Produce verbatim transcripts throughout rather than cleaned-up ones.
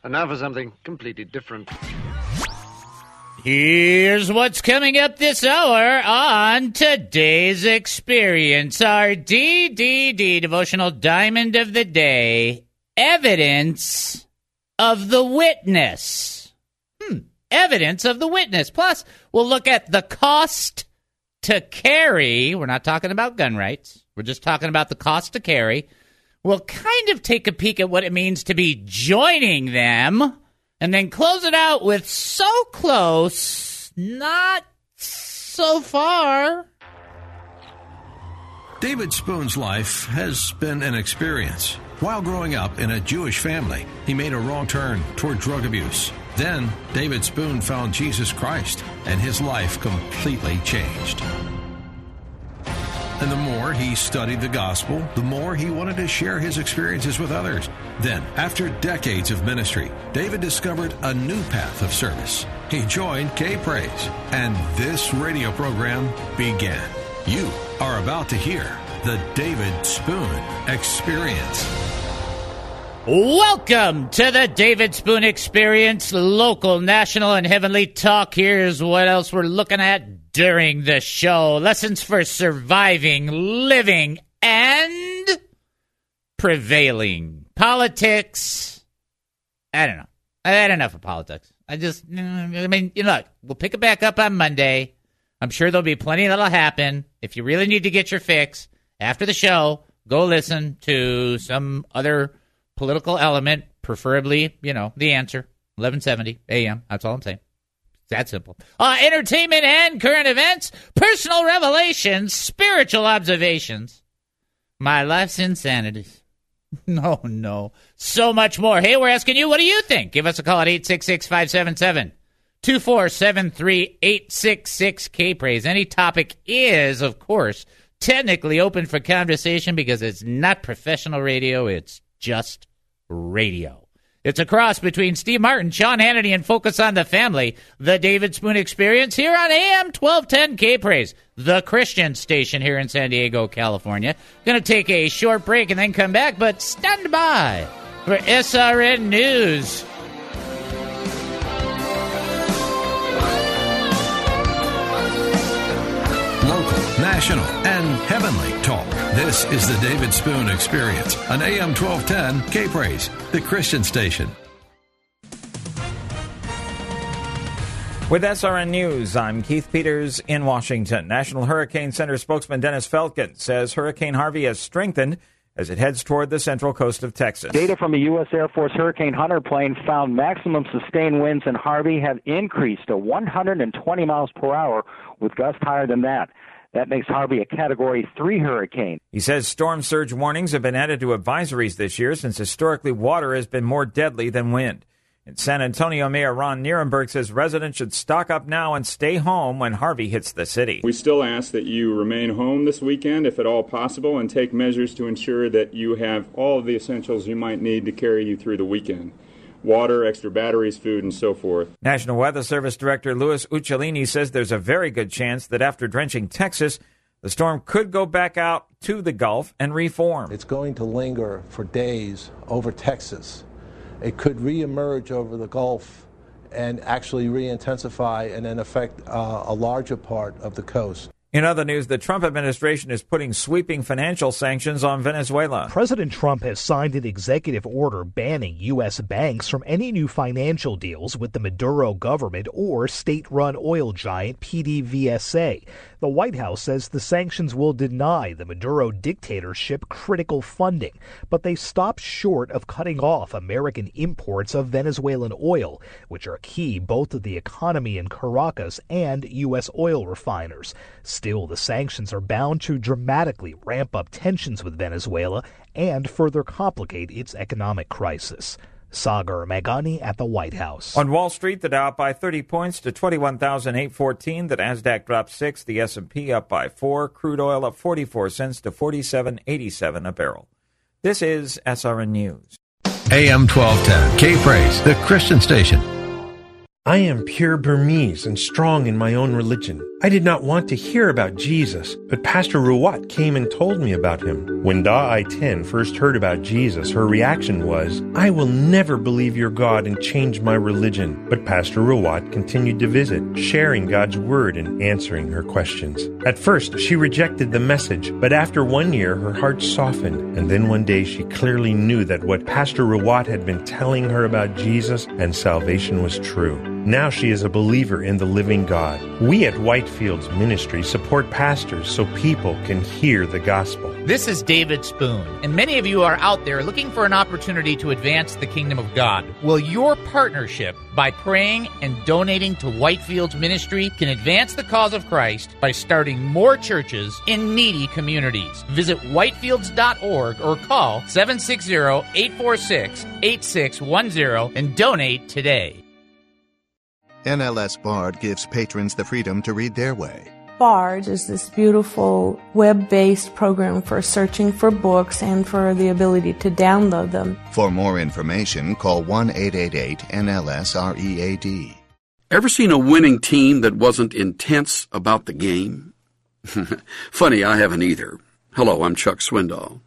And now for something completely different. Here's what's coming up this hour on Today's Experience, our D D D devotional diamond of the day, evidence of the witness. Hmm, evidence of the witness. Plus, we'll look at the cost to carry. We're not talking about gun rights. We're just talking about the cost to carry. We'll kind of take a peek at what it means to be joining them, and then close it out with so close, not so far. David Spoon's life has been an experience. While growing up in a Jewish family, he made a wrong turn toward drug abuse. Then, David Spoon found Jesus Christ, and his life completely changed. And the more he studied the gospel, the more he wanted to share his experiences with others. Then, after decades of ministry, David discovered a new path of service. He joined K-Praise, and this radio program began. You are about to hear the David Spoon Experience. Welcome to the David Spoon Experience, local, national, and heavenly talk. Here's what else we're looking at during the show. Lessons for surviving, living, and prevailing. Politics. I don't know. I had enough of politics. I just, I mean, you know, look, we'll pick it back up on Monday. I'm sure there'll be plenty that'll happen. If you really need to get your fix after the show, go listen to some other political element, preferably, you know, The Answer, eleven seventy A M. That's all I'm saying. It's that simple. Uh, entertainment and current events, personal revelations, spiritual observations, my life's insanities. No, no. So much more. Hey, we're asking you, what do you think? Give us a call at eight six six, five seven seven, two four seven three, eight six six, K-Praise. Any topic is, of course, technically open for conversation because it's not professional radio. It's just radio. It's a cross between Steve Martin, Sean Hannity, and Focus on the Family. The David Spoon Experience here on A M twelve ten K-Praise, the Christian station here in San Diego, California. Going to take a short break and then come back, but stand by for S R N News. Local, national, and heavenly talk. This is the David Spoon Experience on A M twelve ten K-Praise, the Christian station. With S R N News, I'm Keith Peters in Washington. National Hurricane Center spokesman Dennis Feltgen says Hurricane Harvey has strengthened as it heads toward the central coast of Texas. Data from a U S Air Force Hurricane Hunter plane found maximum sustained winds in Harvey have increased to one hundred twenty miles per hour, with gusts higher than that. That makes Harvey a Category three hurricane. He says storm surge warnings have been added to advisories this year since historically water has been more deadly than wind. In San Antonio, Mayor Ron Nierenberg says residents should stock up now and stay home when Harvey hits the city. We still ask that you remain home this weekend, if at all possible, and take measures to ensure that you have all of the essentials you might need to carry you through the weekend. Water, extra batteries, food, and so forth. National Weather Service Director Louis Uccellini says there's a very good chance that after drenching Texas, the storm could go back out to the Gulf and reform. It's going to linger for days over Texas. It could reemerge over the Gulf and actually re-intensify and then affect uh, a larger part of the coast. In other news, the Trump administration is putting sweeping financial sanctions on Venezuela. President Trump has signed an executive order banning U S banks from any new financial deals with the Maduro government or state-run oil giant P D V S A. The White House says the sanctions will deny the Maduro dictatorship critical funding, but they stop short of cutting off American imports of Venezuelan oil, which are key both to the economy in Caracas and U S oil refiners. Still, the sanctions are bound to dramatically ramp up tensions with Venezuela and further complicate its economic crisis. Sagar Meghani at the White House. On Wall Street, the Dow up by thirty points to twenty-one thousand eight hundred fourteen. The Nasdaq dropped six. The S and P up by four. Crude oil up forty-four cents to forty-seven eighty-seven a barrel. This is S R N News. A M twelve ten K-Praise, the Christian station. I am pure Burmese and strong in my own religion. I did not want to hear about Jesus, but Pastor Rawat came and told me about him. When Da I ten first heard about Jesus, her reaction was, I will never believe your God and change my religion. But Pastor Rawat continued to visit, sharing God's word and answering her questions. At first, she rejected the message, but after one year, her heart softened. And then one day, she clearly knew that what Pastor Rawat had been telling her about Jesus and salvation was true. Now she is a believer in the living God. We at Whitefields Ministry support pastors so people can hear the gospel. This is David Spoon, and many of you are out there looking for an opportunity to advance the kingdom of God. Well, your partnership by praying and donating to Whitefields Ministry can advance the cause of Christ by starting more churches in needy communities. Visit whitefields dot org or call seven six zero, eight four six, eight six one zero and donate today. N L S Bard gives patrons the freedom to read their way. Bard is this beautiful web-based program for searching for books and for the ability to download them. For more information, call one eight eight eight N L S R E A D. Ever seen a winning team that wasn't intense about the game? Funny, I haven't either. Hello, I'm Chuck Swindoll.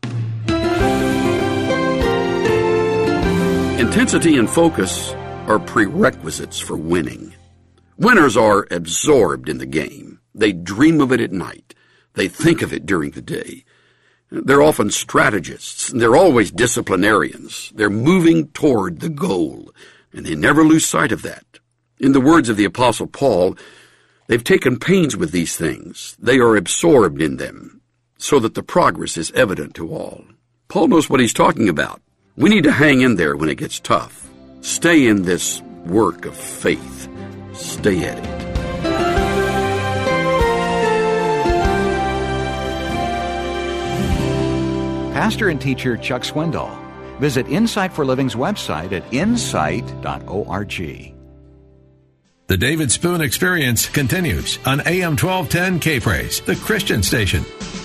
Intensity and focus are prerequisites for winning. Winners are absorbed in the game. They dream of it at night. They think of it during the day. They're often strategists, and they're always disciplinarians. They're moving toward the goal, and they never lose sight of that. In the words of the Apostle Paul, they've taken pains with these things. They are absorbed in them, so that the progress is evident to all. Paul knows what he's talking about. We need to hang in there when it gets tough. Stay in this work of faith. Stay at it. Pastor and teacher Chuck Swindoll. Visit Insight for Living's website at insight dot org. The David Spoon Experience continues on A M twelve ten K-Praise, the Christian station.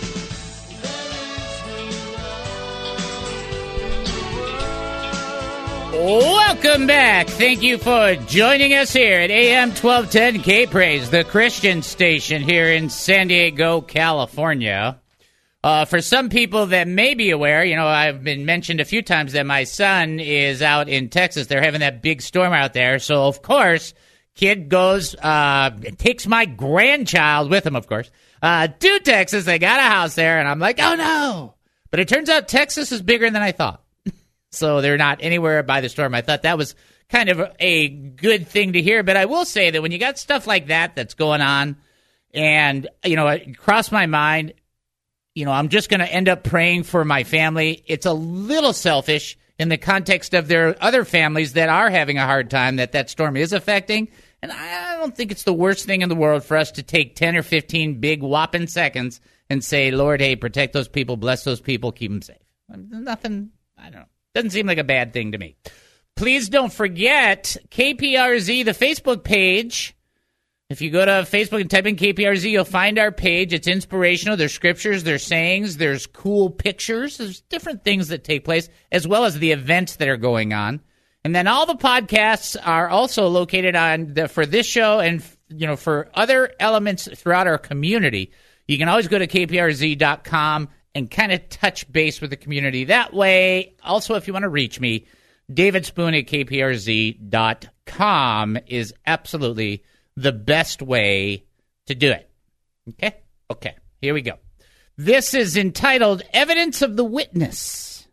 Welcome back. Thank you for joining us here at A M twelve ten K-Praise, the Christian station here in San Diego, California. Uh, for some people that may be aware, you know, I've been mentioned a few times that my son is out in Texas. They're having that big storm out there. So, of course, kid goes, uh, takes my grandchild with him, of course, uh, to Texas. They got a house there, and I'm like, oh, no. But it turns out Texas is bigger than I thought. So they're not anywhere by the storm. I thought that was kind of a good thing to hear. But I will say that when you got stuff like that that's going on, and, you know, it crossed my mind, you know, I'm just going to end up praying for my family. It's a little selfish in the context of their other families that are having a hard time that that storm is affecting. And I don't think it's the worst thing in the world for us to take ten or fifteen big whopping seconds and say, Lord, hey, protect those people, bless those people, keep them safe. Nothing, I don't know. Doesn't seem like a bad thing to me. Please don't forget K P R Z, the Facebook page. If you go to Facebook and type in K P R Z, you'll find our page. It's inspirational. There's scriptures, there's sayings, there's cool pictures. There's different things that take place, as well as the events that are going on. And then all the podcasts are also located on the, for this show and, you know, for other elements throughout our community. You can always go to K P R Z dot com and kind of touch base with the community that way. Also, if you want to reach me, David Spoon at K P R Z dot com is absolutely the best way to do it. Okay? Okay, here we go. This is entitled Evidence of the Witness.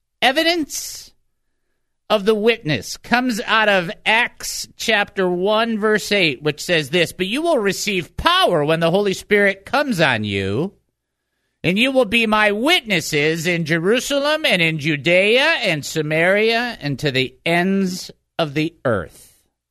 Evidence of the Witness comes out of Acts chapter one, verse eight, which says this, but you will receive power when the Holy Spirit comes on you, and you will be my witnesses in Jerusalem and in Judea and Samaria and to the ends of the earth.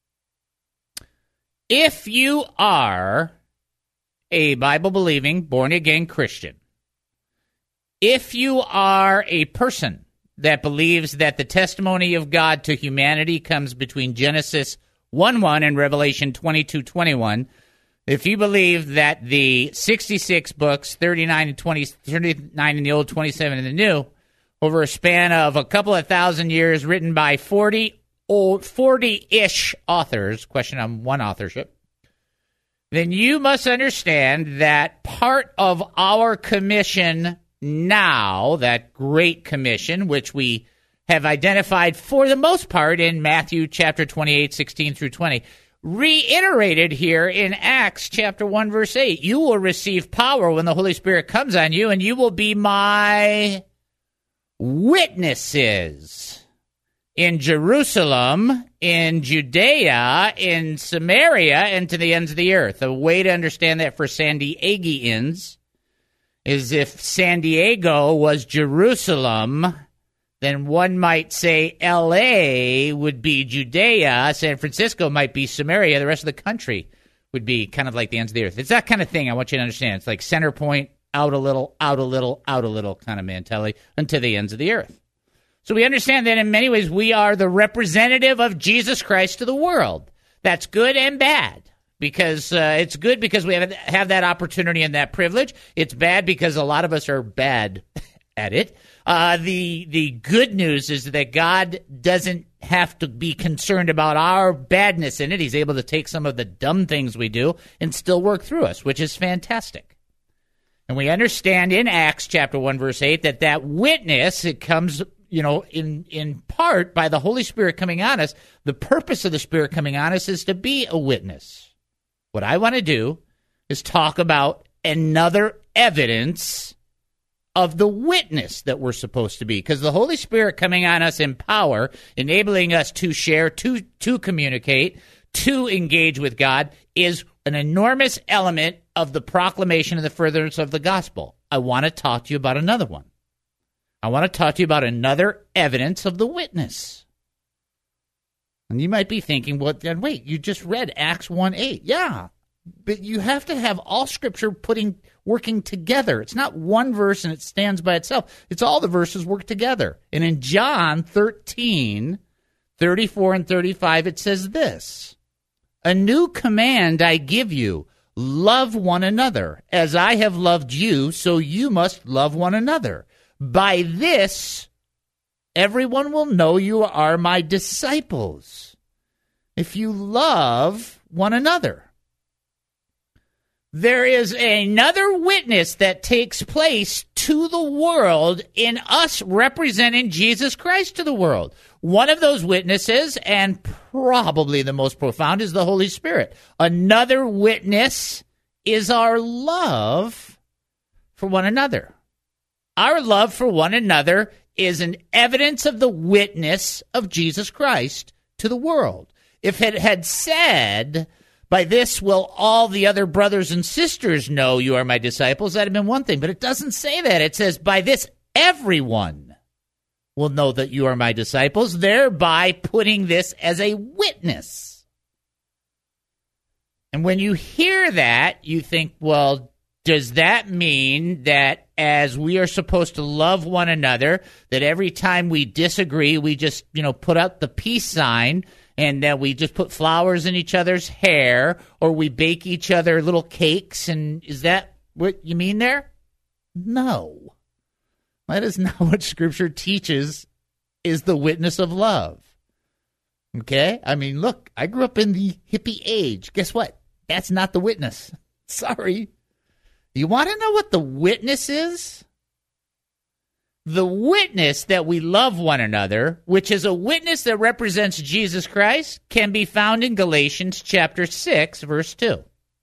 If you are a Bible-believing, born-again Christian, if you are a person that believes that the testimony of God to humanity comes between Genesis one one and Revelation twenty-two twenty-one, if you believe that the sixty-six books, thirty-nine and twenty, thirty-nine in the Old, twenty-seven in the New, over a span of a couple of thousand years, written by forty or forty-ish authors, question on one authorship, then you must understand that part of our commission now, that great commission, which we have identified for the most part in Matthew chapter twenty-eight, sixteen through twenty, reiterated here in Acts chapter one, verse eight. You will receive power when the Holy Spirit comes on you, and you will be my witnesses in Jerusalem, in Judea, in Samaria, and to the ends of the earth. A way to understand that for San Diegians is if San Diego was Jerusalem, then one might say L A would be Judea, San Francisco might be Samaria, the rest of the country would be kind of like the ends of the earth. It's that kind of thing I want you to understand. It's like center point, out a little, out a little, out a little kind of mentality unto the ends of the earth. So we understand that in many ways we are the representative of Jesus Christ to the world. That's good and bad. Because uh, it's good because we have, have that opportunity and that privilege. It's bad because a lot of us are bad at it. Uh, the the good news is that God doesn't have to be concerned about our badness in it. He's able to take some of the dumb things we do and still work through us, which is fantastic. And we understand in Acts chapter one, verse eight, that that witness, it comes, you know, in, in part by the Holy Spirit coming on us. The purpose of the Spirit coming on us is to be a witness. What I want to do is talk about another evidence of the witness that we're supposed to be, because the Holy Spirit coming on us in power, enabling us to share, to to communicate, to engage with God, is an enormous element of the proclamation and the furtherance of the gospel. I want to talk to you about another one. I want to talk to you about another evidence of the witness. And you might be thinking, well, then wait, you just read Acts one eight. Yeah, but you have to have all Scripture putting working together. It's not one verse and it stands by itself. It's all the verses work together. And in John thirteen, thirty-four and thirty-five, it says this: a new command I give you, love one another. As I have loved you, so you must love one another. By this, everyone will know you are my disciples, if you love one another. There is another witness that takes place to the world in us representing Jesus Christ to the world. One of those witnesses, and probably the most profound, is the Holy Spirit. Another witness is our love for one another. Our love for one another is an evidence of the witness of Jesus Christ to the world. If it had said, by this will all the other brothers and sisters know you are my disciples, that would have been one thing. But it doesn't say that. It says, by this everyone will know that you are my disciples, thereby putting this as a witness. And when you hear that, you think, well, does that mean that as we are supposed to love one another, that every time we disagree, we just, you know, put out the peace sign and that we just put flowers in each other's hair, or we bake each other little cakes? And is that what you mean there? No. That is not what Scripture teaches is the witness of love. Okay? I mean, look, I grew up in the hippie age. Guess what? That's not the witness. Sorry. You want to know what the witness is? The witness that we love one another, which is a witness that represents Jesus Christ, can be found in Galatians chapter six, verse two.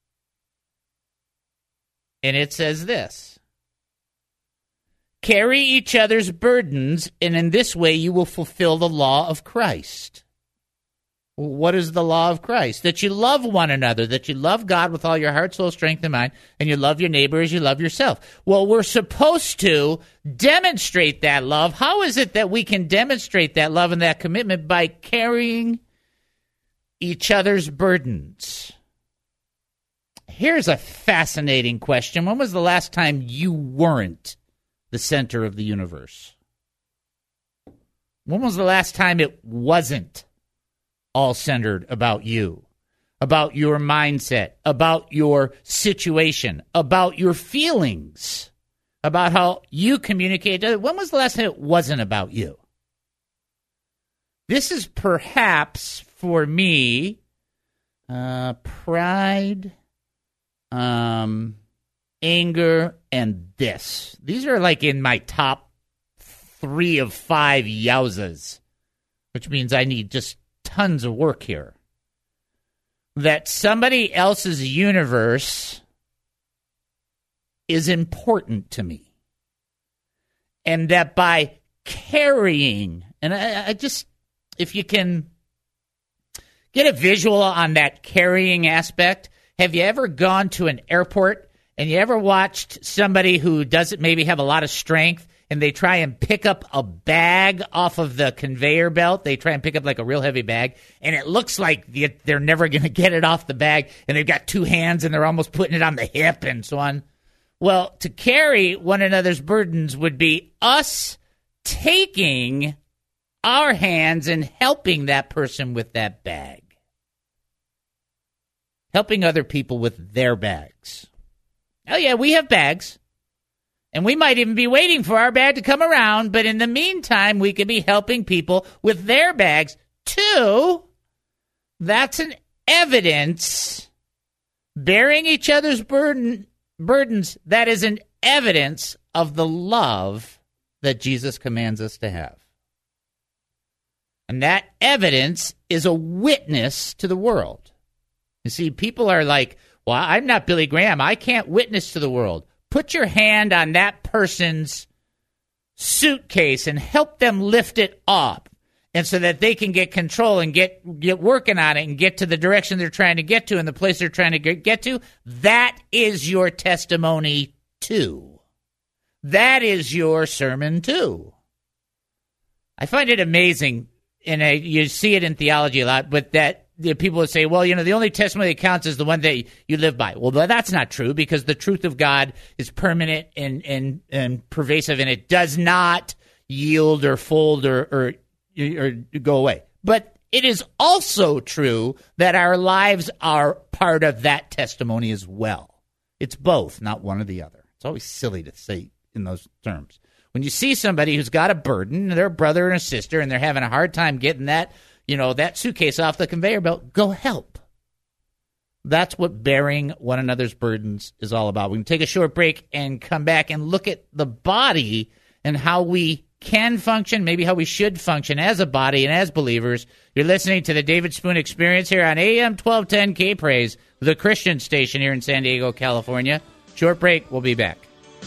And it says this: carry each other's burdens, and in this way you will fulfill the law of Christ. What is the law of Christ? That you love one another, that you love God with all your heart, soul, strength, and mind, and you love your neighbor as you love yourself. Well, we're supposed to demonstrate that love. How is it that we can demonstrate that love and that commitment? By carrying each other's burdens. Here's a fascinating question. When was the last time you weren't the center of the universe? When was the last time it wasn't all centered about you, about your mindset, about your situation, about your feelings, about how you communicate? When was the last time it wasn't about you? This is perhaps, for me, uh, pride, um, anger, and this. These are like in my top three of five yowzas, which means I need just tons of work here. That somebody else's universe is important to me. And that by carrying, and I, I just, if you can get a visual on that carrying aspect, have you ever gone to an airport and you ever watched somebody who doesn't maybe have a lot of strength and they try and pick up a bag off of the conveyor belt? They try and pick up like a real heavy bag, and it looks like they're never going to get it off the bag, and they've got two hands and they're almost putting it on the hip and so on. Well, to carry one another's burdens would be us taking our hands and helping that person with that bag. Helping other people with their bags. Oh, yeah, we have bags. And we might even be waiting for our bag to come around, but in the meantime, we could be helping people with their bags too. That's an evidence. Bearing each other's burden, burdens, that is an evidence of the love that Jesus commands us to have. And that evidence is a witness to the world. You see, people are like, well, I'm not Billy Graham. I can't witness to the world. Put your hand on that person's suitcase and help them lift it up, and so that they can get control and get get working on it and get to the direction they're trying to get to and the place they're trying to get to. That is your testimony too. That is your sermon too. I find it amazing, and I, you see it in theology a lot, but that the people would say, well, you know, the only testimony that counts is the one that you live by. Well, that's not true, because the truth of God is permanent and and, and pervasive, and it does not yield or fold or, or or go away. But it is also true that our lives are part of that testimony as well. It's both, not one or the other. It's always silly to say in those terms. When you see somebody who's got a burden, they're a brother and a sister, and they're having a hard time getting that, you know, that suitcase off the conveyor belt, go help. That's what bearing one another's burdens is all about. We can take a short break and come back and look at the body and how we can function, maybe how we should function as a body and as believers. You're listening to the David Spoon Experience here on A M twelve ten K Praise, the Christian station here in San Diego, California. Short break. We'll be back.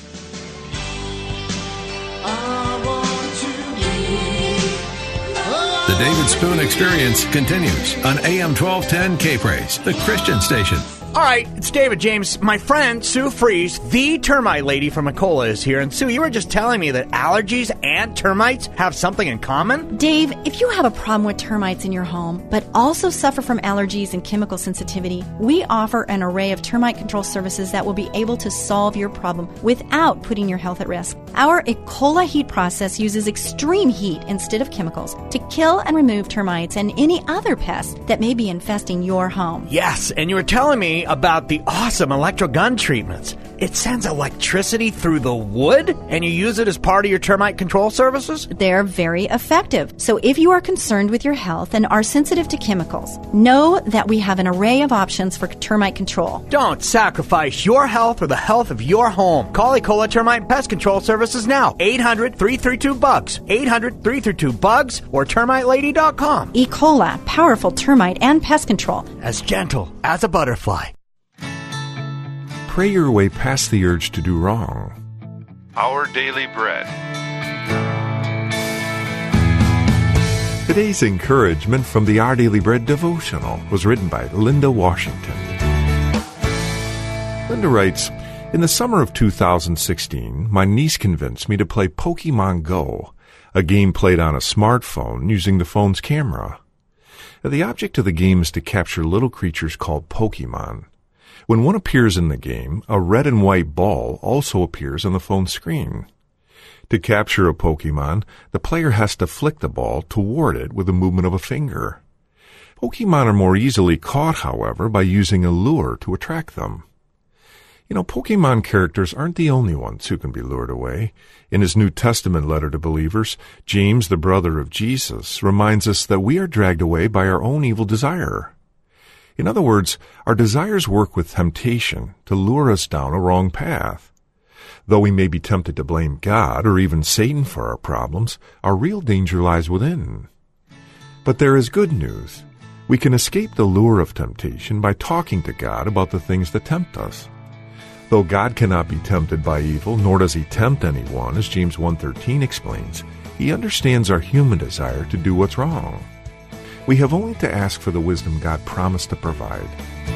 The David Spoon Experience continues on A M twelve ten K Praise, the Christian station. All right, it's David James. My friend, Sue Fries, the termite lady from Ecola, is here. And Sue, you were just telling me that allergies and termites have something in common? Dave, if you have a problem with termites in your home, but also suffer from allergies and chemical sensitivity, we offer an array of termite control services that will be able to solve your problem without putting your health at risk. Our Ecola heat process uses extreme heat instead of chemicals to kill and remove termites and any other pests that may be infesting your home. Yes, and you were telling me about the awesome electrogun treatments. It sends electricity through the wood, and you use it as part of your termite control services? They're very effective. So if you are concerned with your health and are sensitive to chemicals, know that we have an array of options for termite control. Don't sacrifice your health or the health of your home. Call Ecola Termite Pest Control Services now. eight hundred, three three two, B U G S. eight hundred, three three two, B U G S or termite lady dot com. Ecola, powerful termite and pest control. As gentle as a butterfly. Pray your way past the urge to do wrong. Our Daily Bread. Today's encouragement from the Our Daily Bread devotional was written by Linda Washington. Linda writes, in the summer of two thousand sixteen, my niece convinced me to play Pokemon Go, a game played on a smartphone using the phone's camera. The object of the game is to capture little creatures called Pokemon. When one appears in the game, a red and white ball also appears on the phone screen. To capture a Pokemon, the player has to flick the ball toward it with the movement of a finger. Pokemon are more easily caught, however, by using a lure to attract them. You know, Pokemon characters aren't the only ones who can be lured away. In his New Testament letter to believers, James, the brother of Jesus, reminds us that we are dragged away by our own evil desire. In other words, our desires work with temptation to lure us down a wrong path. Though we may be tempted to blame God or even Satan for our problems, our real danger lies within. But there is good news. We can escape the lure of temptation by talking to God about the things that tempt us. Though God cannot be tempted by evil, nor does he tempt anyone, as James one thirteen explains, he understands our human desire to do what's wrong. We have only to ask for the wisdom God promised to provide.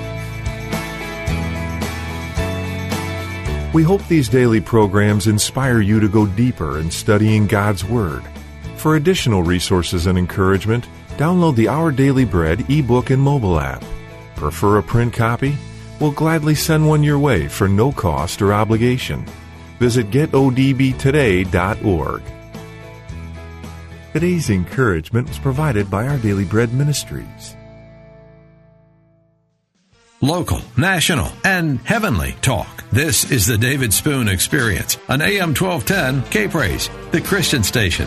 We hope these daily programs inspire you to go deeper in studying God's Word. For additional resources and encouragement, download the Our Daily Bread ebook and mobile app. Prefer a print copy? We'll gladly send one your way for no cost or obligation. Visit get o d b today dot org. Today's encouragement was provided by Our Daily Bread Ministries. Local, national, and heavenly talk. This is the David Spoon Experience on A M twelve ten K-Praise, the Christian station.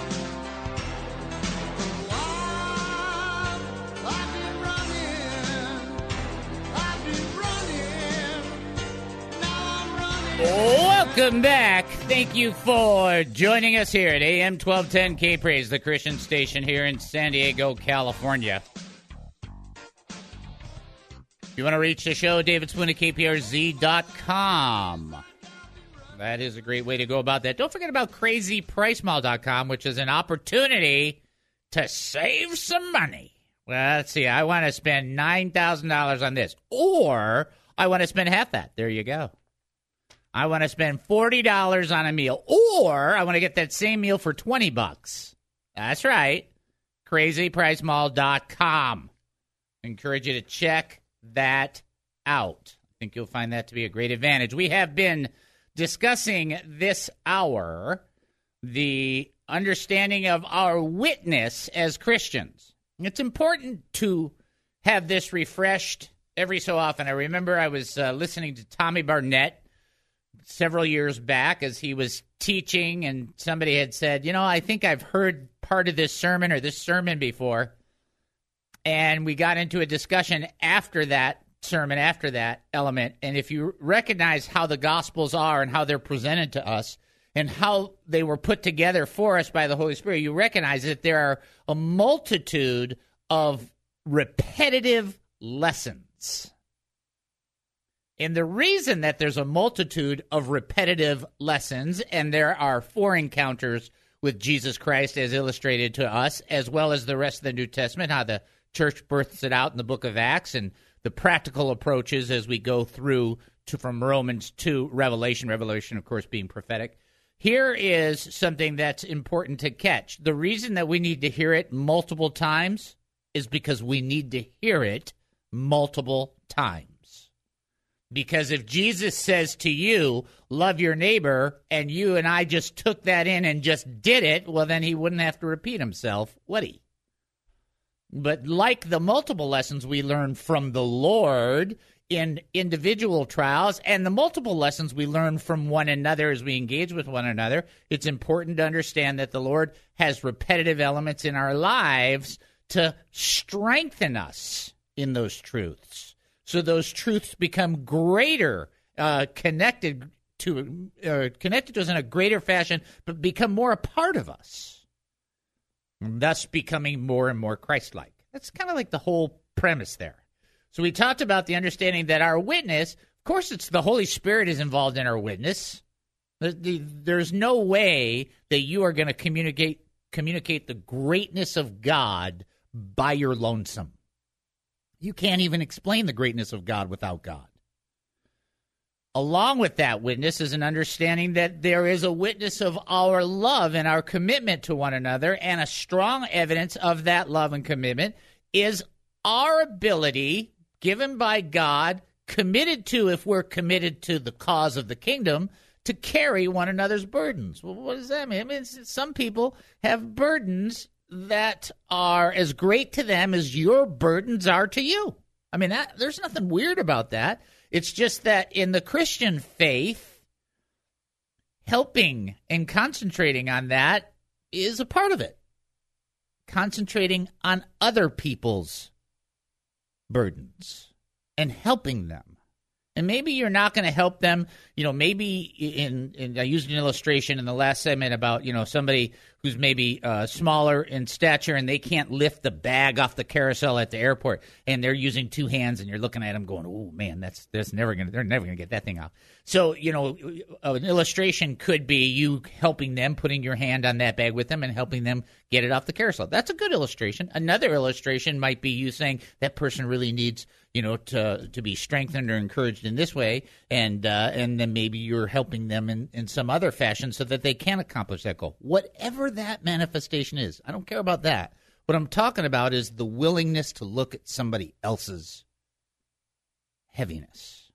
Welcome back. Thank you for joining us here at A M twelve ten K-Praise, the Christian station here in San Diego, California. If you want to reach the show, David Spoon at K P R Z dot com. That is a great way to go about that. Don't forget about crazy price mall dot com, which is an opportunity to save some money. Well, let's see. I want to spend nine thousand dollars on this, or I want to spend half that. There you go. I want to spend forty dollars on a meal, or I want to get that same meal for twenty bucks. That's right. crazy price mall dot com. Encourage you to check that out. I think you'll find that to be a great advantage. We have been discussing this hour the understanding of our witness as Christians. It's important to have this refreshed every so often. I remember I was uh, listening to Tommy Barnett several years back as he was teaching, and somebody had said, you know, I think I've heard part of this sermon or this sermon before. And we got into a discussion after that sermon, after that element. And if you recognize how the Gospels are and how they're presented to us and how they were put together for us by the Holy Spirit, you recognize that there are a multitude of repetitive lessons. And the reason that there's a multitude of repetitive lessons, and there are four encounters with Jesus Christ as illustrated to us, as well as the rest of the New Testament, how the church births it out in the book of Acts, and the practical approaches as we go through to from Romans to Revelation, Revelation, of course, being prophetic. Here is something that's important to catch. The reason that we need to hear it multiple times is because we need to hear it multiple times. Because if Jesus says to you, love your neighbor, and you and I just took that in and just did it, well, then he wouldn't have to repeat himself, would he? But like the multiple lessons we learn from the Lord in individual trials and the multiple lessons we learn from one another as we engage with one another, it's important to understand that the Lord has repetitive elements in our lives to strengthen us in those truths. So those truths become greater, uh, connected to uh, connected to us in a greater fashion, but become more a part of us, thus becoming more and more Christ-like. That's kind of like the whole premise there. So we talked about the understanding that our witness, of course, it's the Holy Spirit is involved in our witness. There's no way that you are going to communicate communicate the greatness of God by your lonesome. You can't even explain the greatness of God without God. Along with that witness is an understanding that there is a witness of our love and our commitment to one another, and a strong evidence of that love and commitment is our ability, given by God, committed to, if we're committed to the cause of the kingdom, to carry one another's burdens. Well, what does that mean? It means some people have burdens that are as great to them as your burdens are to you. I mean, that, there's nothing weird about that. It's just that in the Christian faith, helping and concentrating on that is a part of it. Concentrating on other people's burdens and helping them. And maybe you're not going to help them, you know, maybe in, in, I used an illustration in the last segment about, you know, somebody who's maybe uh, smaller in stature and they can't lift the bag off the carousel at the airport and they're using two hands and you're looking at them going, oh, man, that's that's never going to, they're never going to get that thing off. So, you know, an illustration could be you helping them, putting your hand on that bag with them and helping them get it off the carousel. That's a good illustration. Another illustration might be you saying that person really needs, you know, to to be strengthened or encouraged in this way, and uh, and then maybe you're helping them in, in some other fashion so that they can accomplish that goal. Whatever that manifestation is, I don't care about that. What I'm talking about is the willingness to look at somebody else's heaviness.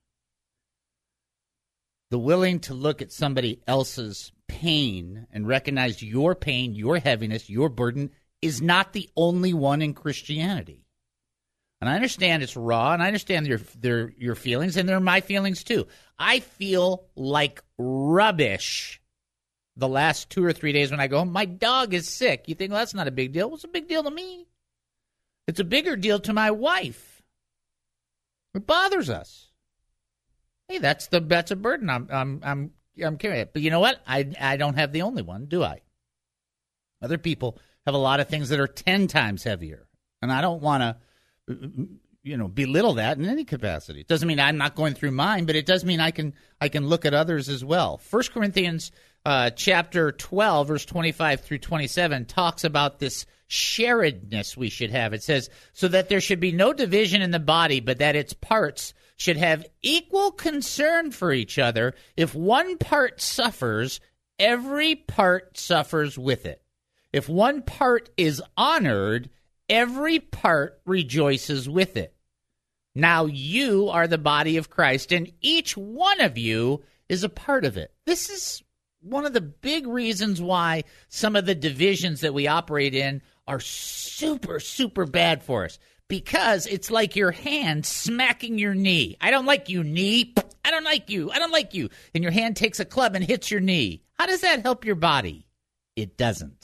The willing to look at somebody else's pain and recognize your pain, your heaviness, your burden is not the only one in Christianity. And I understand it's raw, and I understand your, their, your feelings, and they're my feelings too. I feel like rubbish the last two or three days when I go home. My dog is sick. You think, well, that's not a big deal. Well, it's a big deal to me. It's a bigger deal to my wife. It bothers us. Hey, that's the that's a burden I'm I'm I'm I'm carrying it. But you know what? I I don't have the only one, do I? Other people have a lot of things that are ten times heavier, and I don't want to, you know, belittle that in any capacity. It doesn't mean I'm not going through mine, but it does mean I can I can look at others as well. First Corinthians uh, chapter twelve, verse twenty-five through twenty-seven talks about this sharedness we should have. It says, so that there should be no division in the body, but that its parts should have equal concern for each other. If one part suffers, every part suffers with it. If one part is honored, every part rejoices with it. Now you are the body of Christ, and each one of you is a part of it. This is one of the big reasons why some of the divisions that we operate in are super, super bad for us. Because it's like your hand smacking your knee. I don't like you, knee. I don't like you. I don't like you. And your hand takes a club and hits your knee. How does that help your body? It doesn't.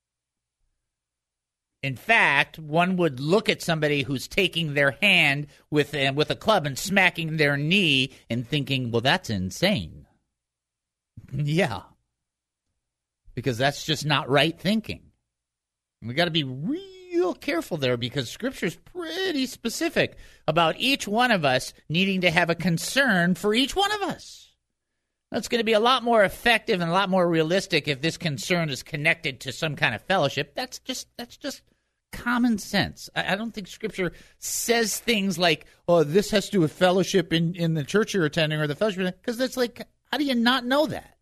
In fact, one would look at somebody who's taking their hand with, uh, with a club and smacking their knee and thinking, well, that's insane. Yeah. Because that's just not right thinking. We got to be real careful there because Scripture's pretty specific about each one of us needing to have a concern for each one of us. That's going to be a lot more effective and a lot more realistic if this concern is connected to some kind of fellowship. That's just that's just common sense. I, I don't think Scripture says things like, oh, this has to do with fellowship in, in the church you're attending or the fellowship, because that's like, how do you not know that?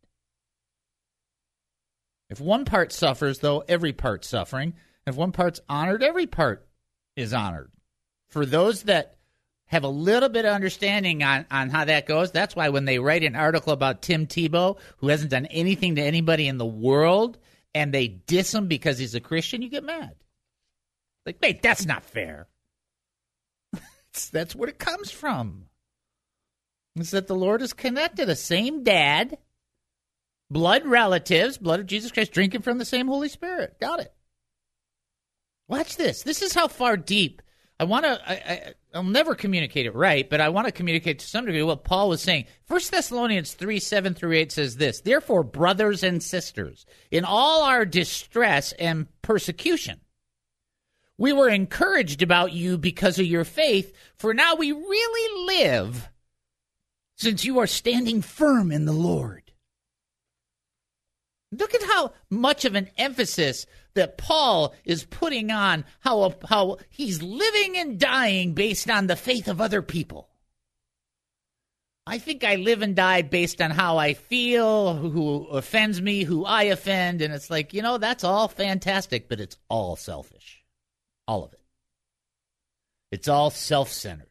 If one part suffers, though, every part's suffering. If one part's honored, every part is honored. For those that have a little bit of understanding on, on how that goes, that's why when they write an article about Tim Tebow, who hasn't done anything to anybody in the world, and they diss him because he's a Christian, you get mad. Like, wait, that's not fair. That's where it comes from. It's that the Lord is connected. The same dad, blood relatives, blood of Jesus Christ, drinking from the same Holy Spirit. Got it. Watch this. This is how far deep. I want to, I, I, I'll never communicate it right, but I want to communicate to some degree what Paul was saying. First Thessalonians three, seven through eight says this, therefore, brothers and sisters, in all our distress and persecution, we were encouraged about you because of your faith, for now we really live since you are standing firm in the Lord. Look at how much of an emphasis that Paul is putting on how, how he's living and dying based on the faith of other people. I think I live and die based on how I feel, who offends me, who I offend, and it's like, you know, that's all fantastic, but it's all selfish. All of it. It's all self-centered.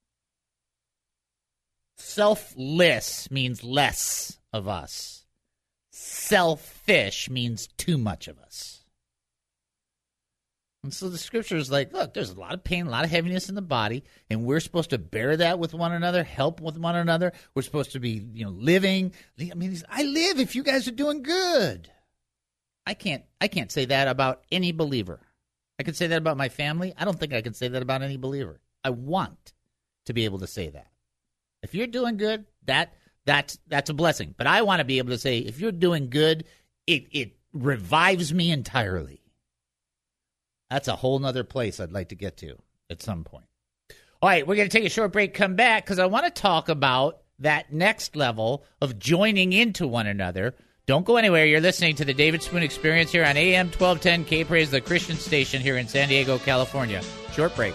Selfless means less of us. Selfish means too much of us. And so the scripture is like, look, there's a lot of pain, a lot of heaviness in the body, and we're supposed to bear that with one another, help with one another. We're supposed to be, you know, living. I mean, I live if you guys are doing good. I can't, I can't say that about any believer. I can say that about my family. I don't think I can say that about any believer. I want to be able to say that. If you're doing good, that that's that's a blessing. But I want to be able to say, if you're doing good, it it revives me entirely. That's a whole nother place I'd like to get to at some point. All right, we're going to take a short break, come back, because I want to talk about that next level of joining into one another. Don't go anywhere. You're listening to the David Spoon Experience here on A M twelve ten K-Praise, the Christian station here in San Diego, California. Short break.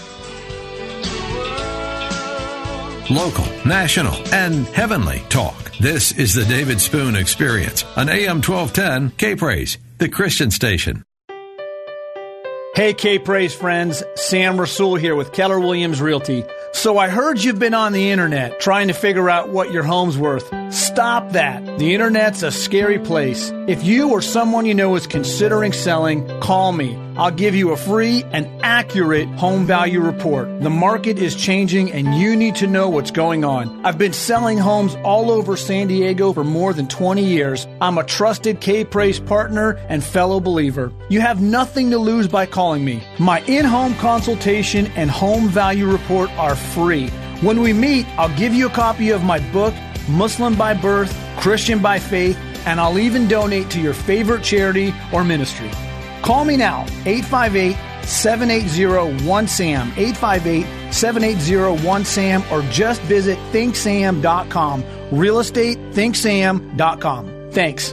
Local, national, and heavenly talk. This is the David Spoon Experience on A M twelve ten K-Praise, the Christian station. Hey, K-Praise friends, Sam Rasul here with Keller Williams Realty. So I heard you've been on the internet trying to figure out what your home's worth. Stop that. The internet's a scary place. If you or someone you know is considering selling, call me. I'll give you a free and accurate home value report. The market is changing and you need to know what's going on. I've been selling homes all over San Diego for more than twenty years. I'm a trusted K-Praise partner and fellow believer. You have nothing to lose by calling me. My in-home consultation and home value report are free. When we meet, I'll give you a copy of my book, Muslim by Birth, Christian by Faith, and I'll even donate to your favorite charity or ministry. Call me now, eight five eight, seven eight zero, one S A M, eight five eight, seven eight zero, one S A M, or just visit think sam dot com, real estate think sam dot com. Thanks.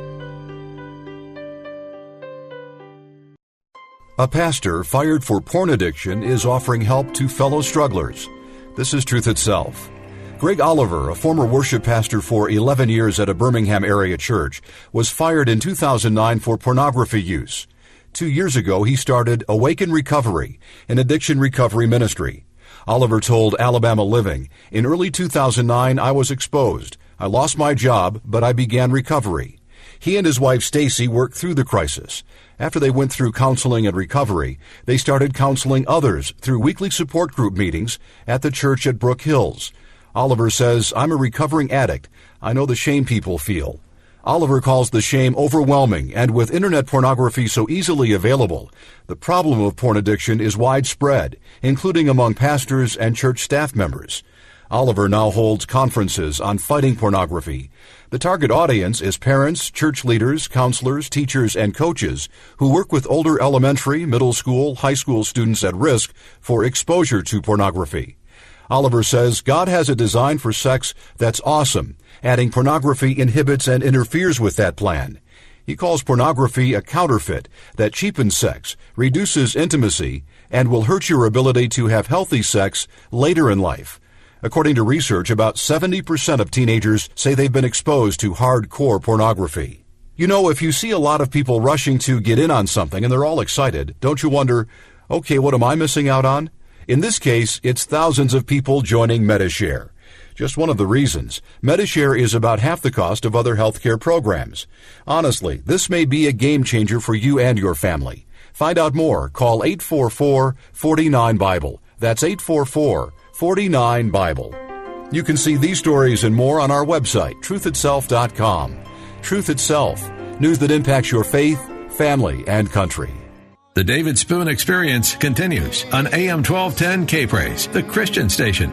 A pastor fired for porn addiction is offering help to fellow strugglers. This is Truth Itself. Greg Oliver, a former worship pastor for eleven years at a Birmingham area church, was fired in two thousand nine for pornography use. Two years ago, he started Awaken Recovery, an addiction recovery ministry. Oliver told Alabama Living, in early two thousand nine, I was exposed. I lost my job, but I began recovery. He and his wife Stacy worked through the crisis. After they went through counseling and recovery, they started counseling others through weekly support group meetings at the church at Brook Hills. Oliver says, I'm a recovering addict. I know the shame people feel. Oliver calls the shame overwhelming, and with internet pornography so easily available, the problem of porn addiction is widespread, including among pastors and church staff members. Oliver now holds conferences on fighting pornography. The target audience is parents, church leaders, counselors, teachers, and coaches who work with older elementary, middle school, high school students at risk for exposure to pornography. Oliver says God has a design for sex that's awesome. Adding pornography inhibits and interferes with that plan. He calls pornography a counterfeit that cheapens sex, reduces intimacy, and will hurt your ability to have healthy sex later in life. According to research, about seventy percent of teenagers say they've been exposed to hardcore pornography. You know, if you see a lot of people rushing to get in on something and they're all excited, don't you wonder, okay, what am I missing out on? In this case, it's thousands of people joining Medi-Share. Just one of the reasons. Medi-Share is about half the cost of other healthcare programs. Honestly, this may be a game changer for you and your family. Find out more. Call eight four four, four nine, Bible. That's eight four four, four nine, Bible. You can see these stories and more on our website, truth itself dot com. Truth Itself, news that impacts your faith, family, and country. The David Spoon Experience continues on A M twelve ten K-Praise, the Christian station.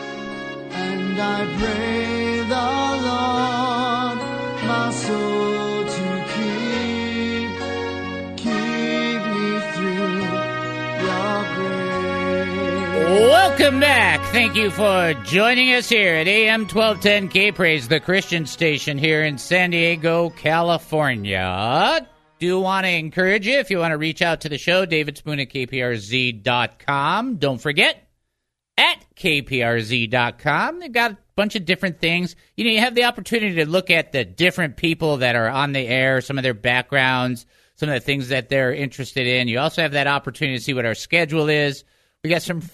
And I pray the Lord my soul to keep, keep me through your grace. Welcome back. Thank you for joining us here at A M twelve ten K-Praise, the Christian station here in San Diego, California. Do want to encourage you, if you want to reach out to the show, David Spoon at K P R Z dot com. Don't forget, at K P R Z dot com, they've got a bunch of different things. You know, you have the opportunity to look at the different people that are on the air, some of their backgrounds, some of the things that they're interested in. You also have that opportunity to see what our schedule is. We got some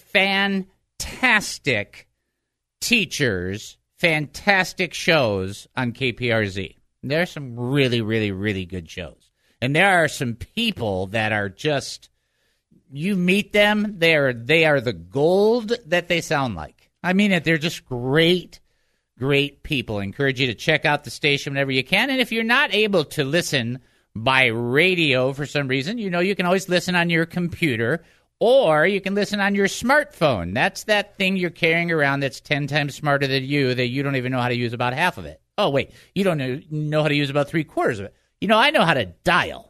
fantastic teachers, fantastic shows on K P R Z. There are some really, really, really good shows. And there are some people that are just, you meet them, they are, they are the gold that they sound like. I mean it. They're just great, great people. I encourage you to check out the station whenever you can. And if you're not able to listen by radio for some reason, you know, you can always listen on your computer, or you can listen on your smartphone. That's that thing you're carrying around that's ten times smarter than you that you don't even know how to use about half of it. Oh, wait, you don't know, know how to use about three quarters of it. You know, I know how to dial.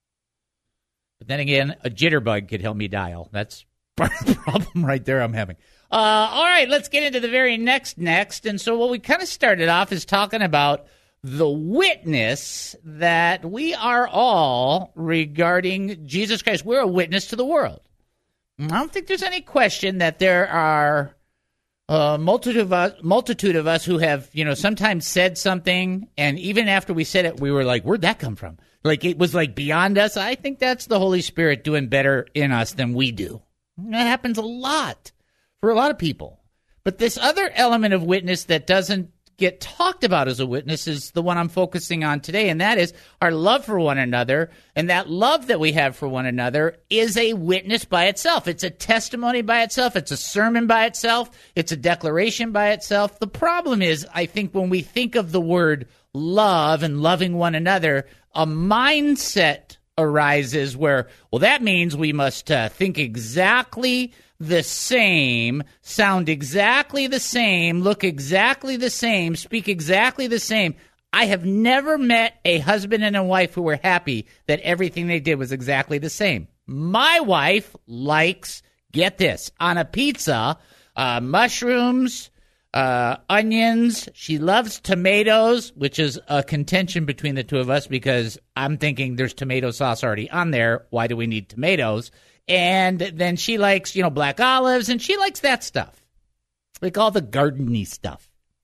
But then again, a jitterbug could help me dial. That's part of the problem right there I'm having. Uh, all right, let's get into the very next next. And so what we kind of started off is talking about the witness that we are all regarding Jesus Christ. We're a witness to the world. I don't think there's any question that there are a multitude of us, multitude of us who have, you know, sometimes said something, and even after we said it, we were like, where'd that come from? Like, it was like beyond us. I think that's the Holy Spirit doing better in us than we do. That happens a lot for a lot of people. But this other element of witness that doesn't get talked about as a witness is the one I'm focusing on today, and that is our love for one another. And that love that we have for one another is a witness by itself. It's a testimony by itself. It's a sermon by itself. It's a declaration by itself. The problem is, I think when we think of the word love and loving one another, a mindset arises where, well, that means we must uh, think exactly the same, sound exactly the same, look exactly the same, speak exactly the same. I have never met a husband and a wife who were happy that everything they did was exactly the same. My wife likes, get this, on a pizza, uh, mushrooms, uh, onions. She loves tomatoes, which is a contention between the two of us because I'm thinking there's tomato sauce already on there. Why do we need tomatoes? And then she likes, you know, black olives, and she likes that stuff. Like all the garden-y stuff.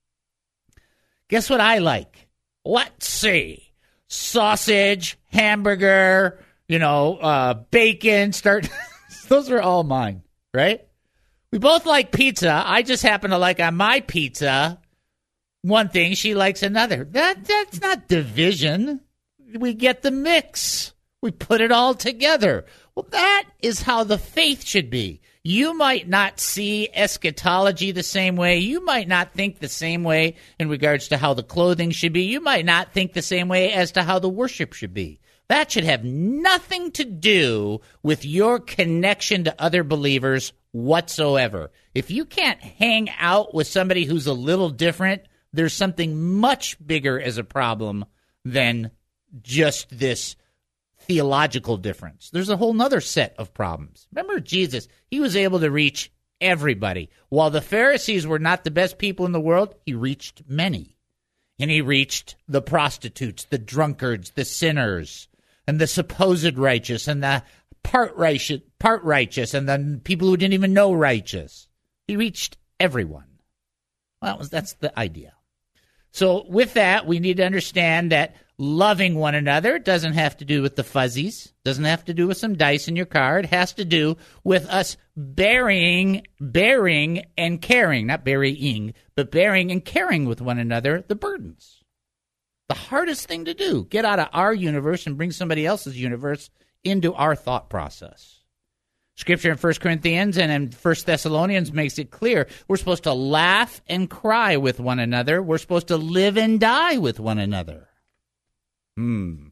Guess what I like? Let's see. Sausage, hamburger, you know, uh, bacon, start. Those are all mine, right? We both like pizza. I just happen to like on my pizza one thing, she likes another. That That's not division. We get the mix. We put it all together. Well, that is how the faith should be. You might not see eschatology the same way. You might not think the same way in regards to how the clothing should be. You might not think the same way as to how the worship should be. That should have nothing to do with your connection to other believers whatsoever. If you can't hang out with somebody who's a little different, there's something much bigger as a problem than just this theological difference. There's a whole nother set of problems. Remember Jesus, he was able to reach everybody. While the Pharisees were not the best people in the world, he reached many. And he reached the prostitutes, the drunkards, the sinners, and the supposed righteous, and the part righteous, part righteous, and the people who didn't even know righteous. He reached everyone. Well, that was, that's the idea. So with that, we need to understand that loving one another doesn't have to do with the fuzzies, doesn't have to do with some dice in your car. It has to do with us bearing, bearing and carrying, not burying, but bearing and carrying with one another the burdens. The hardest thing to do, get out of our universe and bring somebody else's universe into our thought process. Scripture in First Corinthians and in First Thessalonians makes it clear we're supposed to laugh and cry with one another. We're supposed to live and die with one another. Hmm.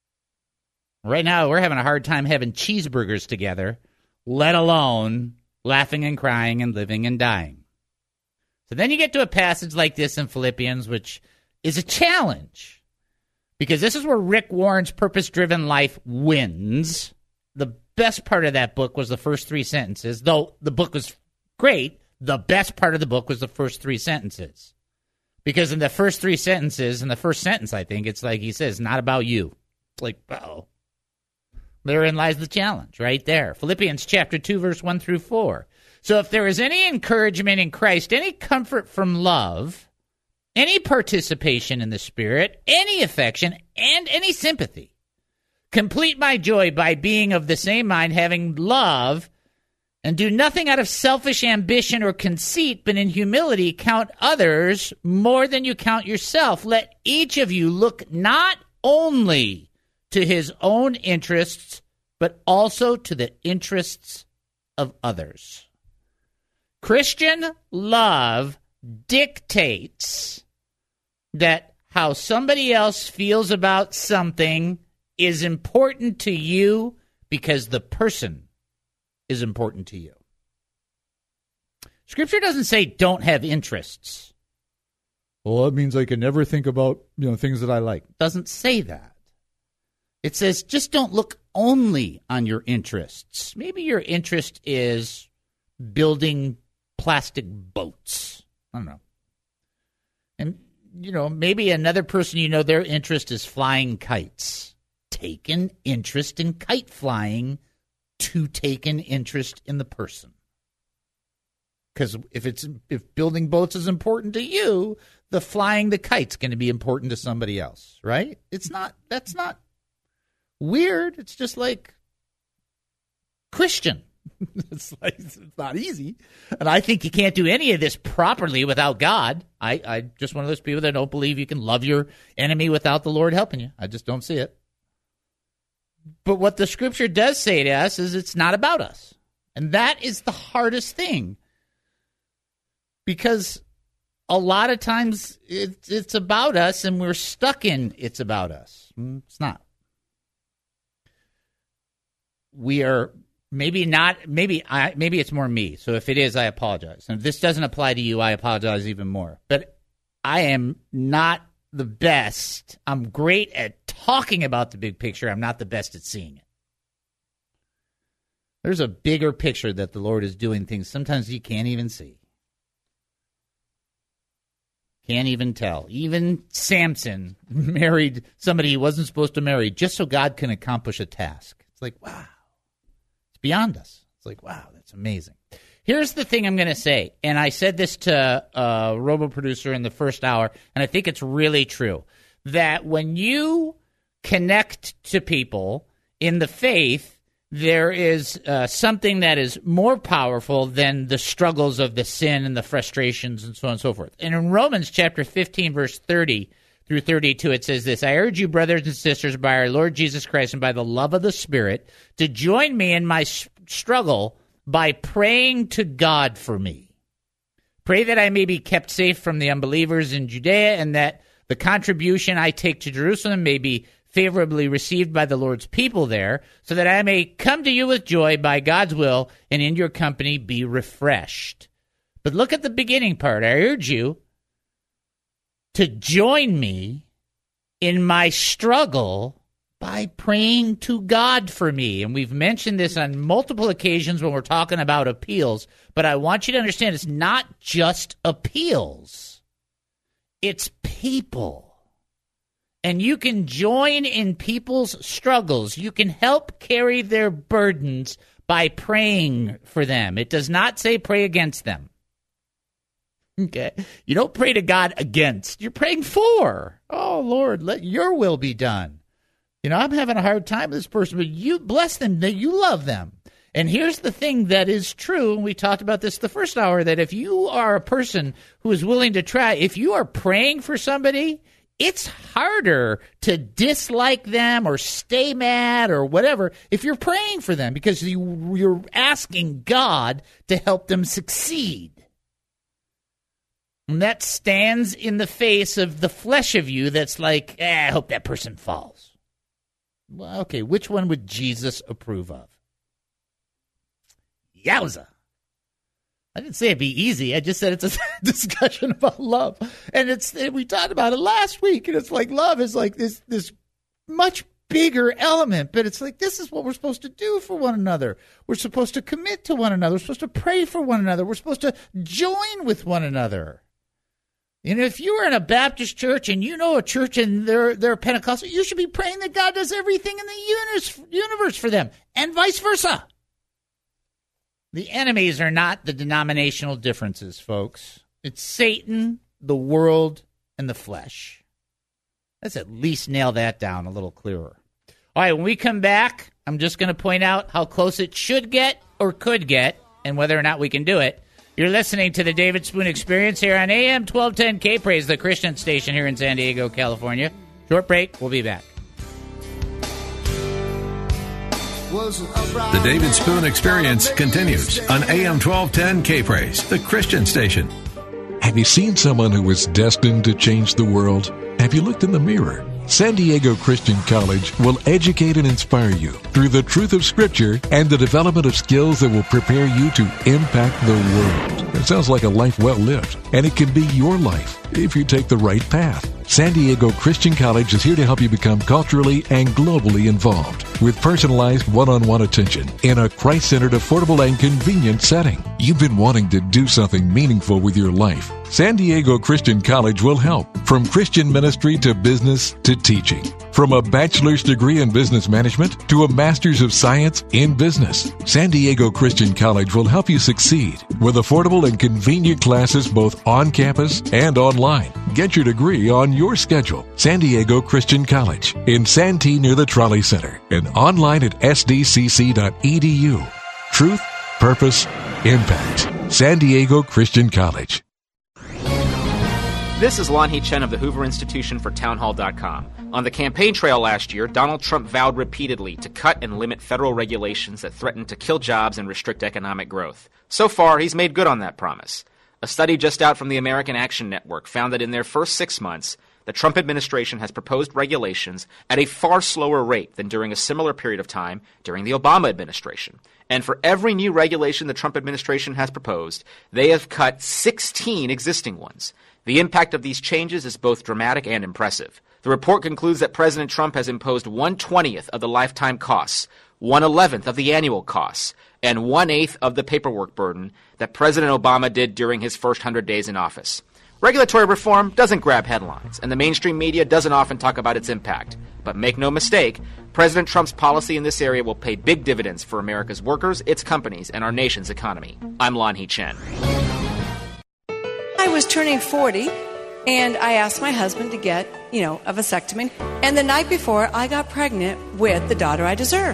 Right now, we're having a hard time having cheeseburgers together, let alone laughing and crying and living and dying. So then you get to a passage like this in Philippians, which is a challenge, because this is where Rick Warren's purpose-driven life wins. The best part of that book was the first three sentences. Though the book was great, the best part of the book was the first three sentences. Because in the first three sentences, in the first sentence, I think, it's like he says, not about you. It's like, oh. Therein lies the challenge, right there. Philippians chapter two, verse one through four. So if there is any encouragement in Christ, any comfort from love, any participation in the Spirit, any affection, and any sympathy, complete my joy by being of the same mind, having love, and do nothing out of selfish ambition or conceit, but in humility count others more than you count yourself. Let each of you look not only to his own interests, but also to the interests of others. Christian love dictates that how somebody else feels about something is important to you because the person is important to you. Scripture doesn't say don't have interests. Well, that means I can never think about, you know, things that I like. It doesn't say that. It says just don't look only on your interests. Maybe your interest is building plastic boats. I don't know. And, you know, maybe another person, you know, their interest is flying kites. Take an interest in kite flying to take an interest in the person. Because if it's if building boats is important to you, the flying the kite's going to be important to somebody else, right? It's not, that's not weird. It's just like Christian. It's like, it's not easy. And I think you can't do any of this properly without God. I, I just one of those people that don't believe you can love your enemy without the Lord helping you. I just don't see it. But what the Scripture does say to us is it's not about us. And that is the hardest thing. Because a lot of times it's, it's about us and we're stuck in it's about us. It's not. We are maybe not, maybe I, maybe it's more me. So if it is, I apologize. And if this doesn't apply to you, I apologize even more. But I am not the best. I'm great at talking about the big picture. I'm not the best at seeing it. There's a bigger picture that the Lord is doing things sometimes you can't even see. Can't even tell. Even Samson married somebody he wasn't supposed to marry just so God can accomplish a task. It's like, wow. It's beyond us. It's like, wow, that's amazing. Here's the thing I'm going to say, and I said this to a robo-producer in the first hour, and I think it's really true, that when you connect to people in the faith, there is uh, something that is more powerful than the struggles of the sin and the frustrations and so on and so forth. And in Romans chapter fifteen, verse thirty through thirty-two, it says this, I urge you, brothers and sisters, by our Lord Jesus Christ and by the love of the Spirit, to join me in my s- struggle by praying to God for me. Pray that I may be kept safe from the unbelievers in Judea and that the contribution I take to Jerusalem may be favorably received by the Lord's people there, so that I may come to you with joy by God's will, and in your company be refreshed. But look at the beginning part. I urge you to join me in my struggle by praying to God for me. And we've mentioned this on multiple occasions when we're talking about appeals, but I want you to understand it's not just appeals. It's people. And you can join in people's struggles. You can help carry their burdens by praying for them. It does not say pray against them. Okay? You don't pray to God against. You're praying for. Oh, Lord, let your will be done. You know, I'm having a hard time with this person, but you bless them, that you love them. And here's the thing that is true, and we talked about this the first hour, that if you are a person who is willing to try, if you are praying for somebody, it's harder to dislike them or stay mad or whatever if you're praying for them because you, you're asking God to help them succeed. And that stands in the face of the flesh of you that's like, eh, I hope that person falls. Well, okay, which one would Jesus approve of? Yowza. I didn't say it'd be easy. I just said it's a discussion about love. And it's we talked about it last week, and it's like love is like this this much bigger element, but it's like this is what we're supposed to do for one another. We're supposed to commit to one another. We're supposed to pray for one another. We're supposed to join with one another. You know, if you were in a Baptist church and you know a church and they're, they're Pentecostal, you should be praying that God does everything in the universe, universe for them, and vice versa. The enemies are not the denominational differences, folks. It's Satan, the world, and the flesh. Let's at least nail that down a little clearer. All right, when we come back, I'm just going to point out how close it should get or could get and whether or not we can do it. You're listening to the David Spoon Experience here on A M twelve ten K-Praise, the Christian station here in San Diego, California. Short break. We'll be back. The David Spoon Experience continues on A M twelve ten K-Praise, the Christian station. Have you seen someone who was destined to change the world? Have you looked in the mirror? San Diego Christian College will educate and inspire you through the truth of Scripture and the development of skills that will prepare you to impact the world. It sounds like a life well lived, and it can be your life if you take the right path. San Diego Christian College is here to help you become culturally and globally involved with personalized one-on-one attention in a Christ-centered, affordable, and convenient setting. You've been wanting to do something meaningful with your life. San Diego Christian College will help, from Christian ministry to business to teaching. From a bachelor's degree in business management to a master's of science in business, San Diego Christian College will help you succeed with affordable and convenient classes both on campus and online. Get your degree on your schedule. San Diego Christian College in Santee near the Trolley Center and online at s d c c dot e d u. Truth, purpose, impact. San Diego Christian College. This is Lon Hee Chen of the Hoover Institution for townhall dot com. On the campaign trail last year, Donald Trump vowed repeatedly to cut and limit federal regulations that threaten to kill jobs and restrict economic growth. So far, he's made good on that promise. A study just out from the American Action Network found that in their first six months, the Trump administration has proposed regulations at a far slower rate than during a similar period of time during the Obama administration. And for every new regulation the Trump administration has proposed, they have cut sixteen existing ones. The impact of these changes is both dramatic and impressive. The report concludes that President Trump has imposed one twentieth of the lifetime costs, one eleventh of the annual costs, and one eighth of the paperwork burden that President Obama did during his first hundred days in office. Regulatory reform doesn't grab headlines, and the mainstream media doesn't often talk about its impact. But make no mistake, President Trump's policy in this area will pay big dividends for America's workers, its companies, and our nation's economy. I'm Lon Hee Chen. I was turning forty, and I asked my husband to get, you know, a vasectomy. And the night before, I got pregnant with the daughter I deserve.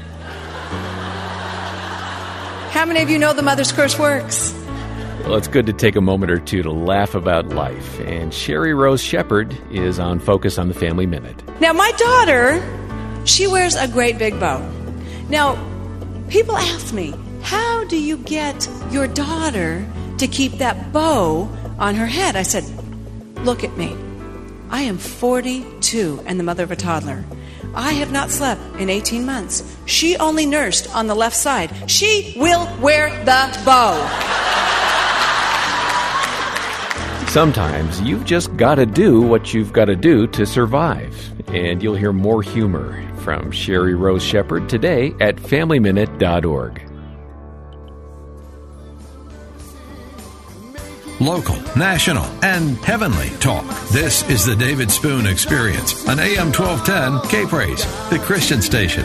How many of you know the mother's curse works? Well, it's good to take a moment or two to laugh about life. And Sherry Rose Shepherd is on Focus on the Family Minute. Now, my daughter, she wears a great big bow. Now, people ask me, how do you get your daughter to keep that bow on her head? I said, look at me. I am forty-two and the mother of a toddler. I have not slept in eighteen months. She only nursed on the left side. She will wear the bow. Sometimes you've just got to do what you've got to do to survive. And you'll hear more humor from Sherry Rose Shepherd today at family minute dot org. Local, national, and heavenly talk. This is the David Spoon Experience on A M twelve ten K-Praise, the Christian station.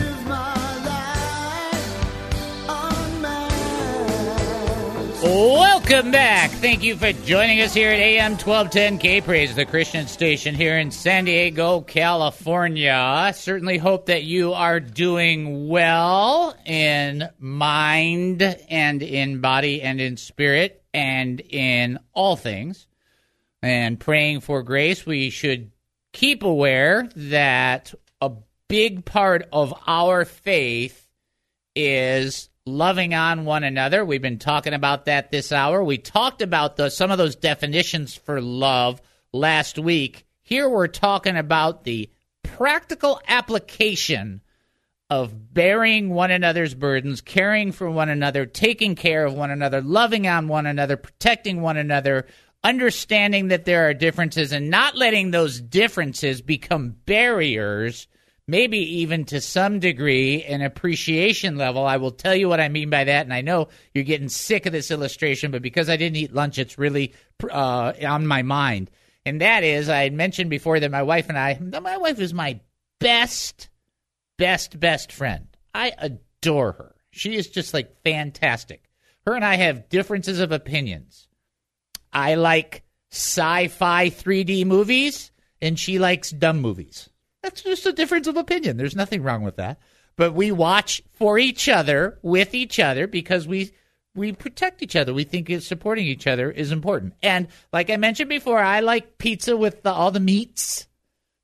Welcome back. Thank you for joining us here at A M twelve ten K-Praise, the Christian station here in San Diego, California. Certainly hope that you are doing well in mind and in body and in spirit and in all things. And praying for grace, we should keep aware that a big part of our faith is loving on one another. We've been talking about that this hour. We talked about the, some of those definitions for love last week. Here we're talking about the practical application of bearing one another's burdens, caring for one another, taking care of one another, loving on one another, protecting one another, understanding that there are differences and not letting those differences become barriers, maybe even to some degree an appreciation level. I will tell you what I mean by that, and I know you're getting sick of this illustration, but because I didn't eat lunch, it's really uh, on my mind. And that is, I had mentioned before that my wife and I, my wife is my best, best, best friend. I adore her. She is just like fantastic. Her and I have differences of opinions. I like sci-fi three D movies, and she likes dumb movies. That's just a difference of opinion. There's nothing wrong with that. But we watch for each other, with each other, because we we protect each other. We think supporting each other is important. And like I mentioned before, I like pizza with the, all the meats,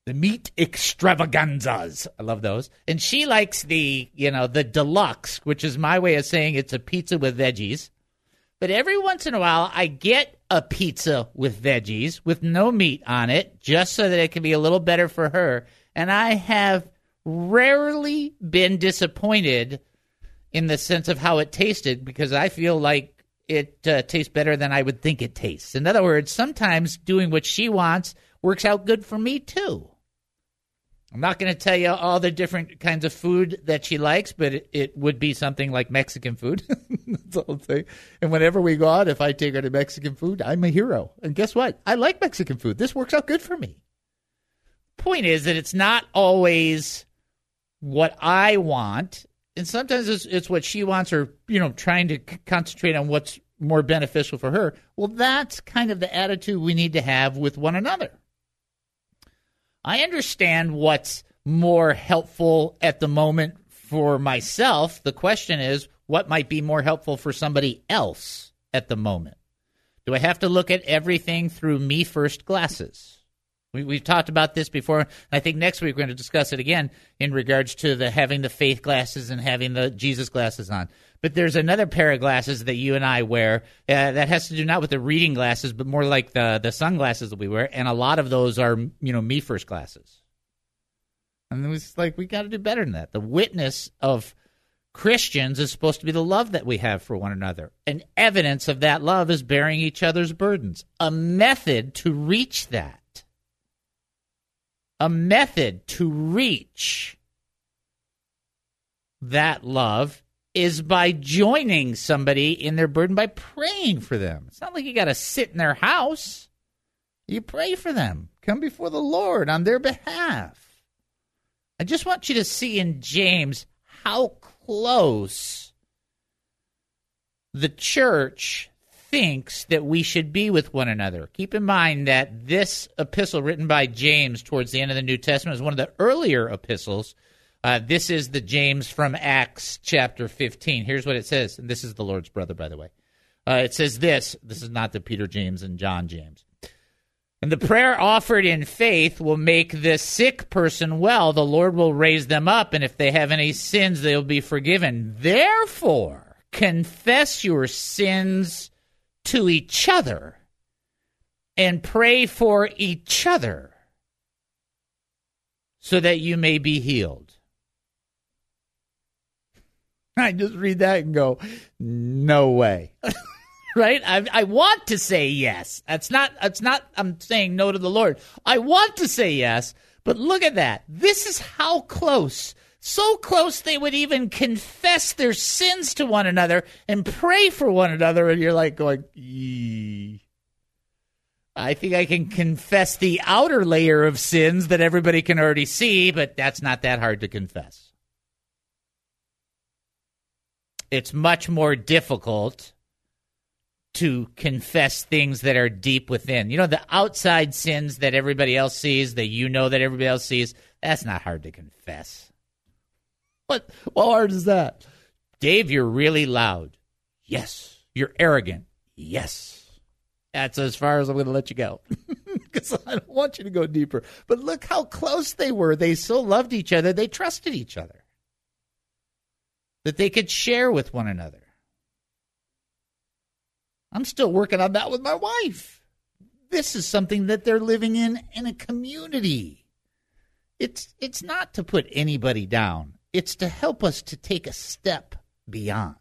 The meat extravaganzas. I love those. And she likes the, you know, the deluxe, which is my way of saying it's a pizza with veggies. But every once in a while, I get a pizza with veggies with no meat on it, just so that it can be a little better for her. And I have rarely been disappointed in the sense of how it tasted, because I feel like it uh, tastes better than I would think it tastes. In other words, sometimes doing what she wants works out good for me, too. I'm not going to tell you all the different kinds of food that she likes, but it, it would be something like Mexican food. That's the whole thing. And whenever we go out, if I take her to Mexican food, I'm a hero. And guess what? I like Mexican food. This works out good for me. Point is that it's not always what I want, and sometimes it's, it's what she wants, or, you know, trying to c- concentrate on what's more beneficial for her. Well, that's kind of the attitude we need to have with one another. I understand what's more helpful at the moment for myself. The question is, what might be more helpful for somebody else at the moment? Do I have to look at everything through me first glasses? We, we've talked about this before. I think next week we're going to discuss it again in regards to the having the faith glasses and having the Jesus glasses on. But there's another pair of glasses that you and I wear uh, that has to do not with the reading glasses, but more like the, the sunglasses that we wear. And a lot of those are, you know, me first glasses. And it was like, we got to do better than that. The witness of Christians is supposed to be the love that we have for one another. And evidence of that love is bearing each other's burdens. A method to reach that. A method to reach that love is by joining somebody in their burden, by praying for them. It's not like you got to sit in their house. You pray for them. Come before the Lord on their behalf. I just want you to see in James how close the church thinks that we should be with one another. Keep in mind that this epistle written by James towards the end of the New Testament is one of the earlier epistles. Uh, this is the James from Acts chapter fifteen. Here's what it says, and this is the Lord's brother, by the way. Uh, it says this. This is not the Peter James and John James. And the prayer offered in faith will make the sick person well. The Lord will raise them up, and if they have any sins, they will be forgiven. Therefore, confess your sins to each other and pray for each other so that you may be healed. I just read that and go, no way. Right? I, I want to say yes. That's not, that's not, I'm saying no to the Lord. I want to say yes, but look at that. This is how close, so close they would even confess their sins to one another and pray for one another. And you're like going, eee. I think I can confess the outer layer of sins that everybody can already see, but that's not that hard to confess. It's much more difficult to confess things that are deep within. You know, the outside sins that everybody else sees, that you know that everybody else sees, that's not hard to confess. What, what hard is that? Dave, you're really loud. Yes. You're arrogant. Yes. That's as far as I'm going to let you go. Because I don't want you to go deeper. But look how close they were. They so loved each other. They trusted each other. That they could share with one another. I'm still working on that with my wife. This is something that they're living in in a community. It's it's not to put anybody down. It's to help us to take a step beyond.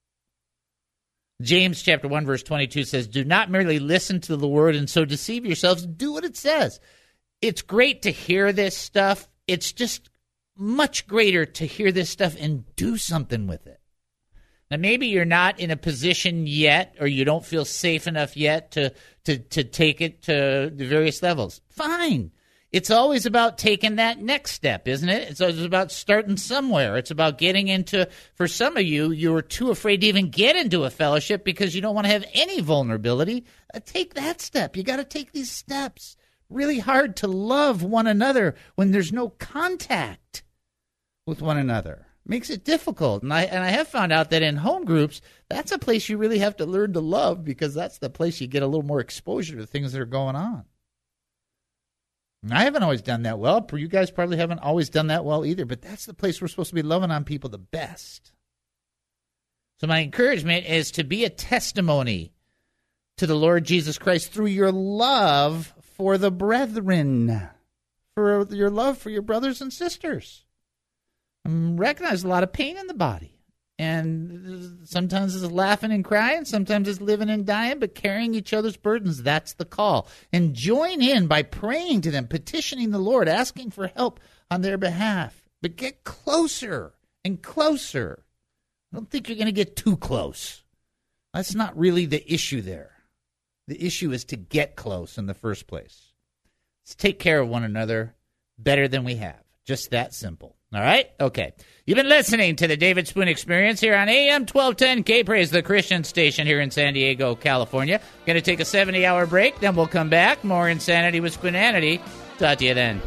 James chapter one verse twenty-two says, do not merely listen to the word and so deceive yourselves. Do what it says. It's great to hear this stuff. It's just much greater to hear this stuff and do something with it. Now, maybe you're not in a position yet, or you don't feel safe enough yet to, to, to take it to the various levels. Fine. It's always about taking that next step, isn't it? It's always about starting somewhere. It's about getting into, for some of you, you're too afraid to even get into a fellowship because you don't want to have any vulnerability. Uh, take that step. You got to take these steps. Really hard to love one another when there's no contact with one another. Makes it difficult. And I and I have found out that in home groups, that's a place you really have to learn to love, because that's the place you get a little more exposure to things that are going on. I haven't always done that well. You guys probably haven't always done that well either, but that's the place we're supposed to be loving on people the best. So my encouragement is to be a testimony to the Lord Jesus Christ through your love for the brethren, for your love for your brothers and sisters. I recognize a lot of pain in the body. And sometimes it's laughing and crying, sometimes it's living and dying, but carrying each other's burdens, that's the call. And join in by praying to them, petitioning the Lord, asking for help on their behalf. But get closer and closer. I don't think you're going to get too close. That's not really the issue there. The issue is to get close in the first place. Let's take care of one another better than we have. Just that simple. All right? Okay. You've been listening to the David Spoon Experience here on A M twelve ten K-Praise, the Christian station here in San Diego, California. Going to take a seventy-hour break, then we'll come back. More Insanity with Spoonanity. Talk to you then.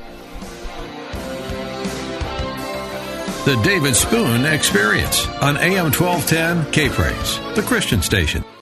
The David Spoon Experience on A M twelve ten K-Praise, the Christian station.